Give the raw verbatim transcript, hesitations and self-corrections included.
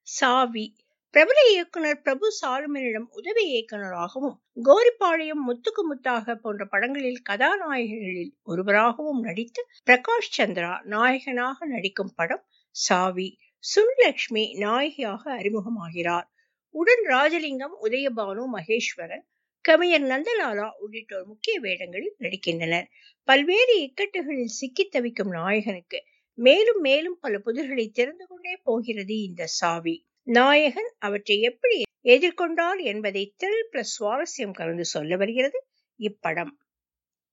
சாவி. பிரபல இயக்குனர் பிரபு சாலுமனிடம் உதவி இயக்குனராகவும் கோரிப்பாளையம், முத்துக்கு முத்தாக போன்ற படங்களில் கதாநாயகிகளில் ஒருவராகவும் நடித்து பிரகாஷ் சந்திரா நாயகனாக நடிக்கும் படம் சாவி. சுனிலட்சுமி நாயகியாக அறிமுகமாகிறார். உடன் ராஜலிங்கம், உதயபானு, மகேஸ்வரன், கவிஞர் நந்தலாலா உள்ளிட்டோர் முக்கிய வேடங்களில் நடிக்கின்றனர். பல்வேறு இக்கட்டுகளில் சிக்கி தவிக்கும் நாயகனுக்கு மேலும் மேலும் பல புதிர்களை திறந்து கொண்டே போகிறது இந்த சாவி. நாயகன் அவற்றை எப்படி எதிர்கொண்டார் என்பதை த்ரில் பிளஸ் சுவாரஸ்யம் கலந்து சொல்ல வருகிறது இப்படம்.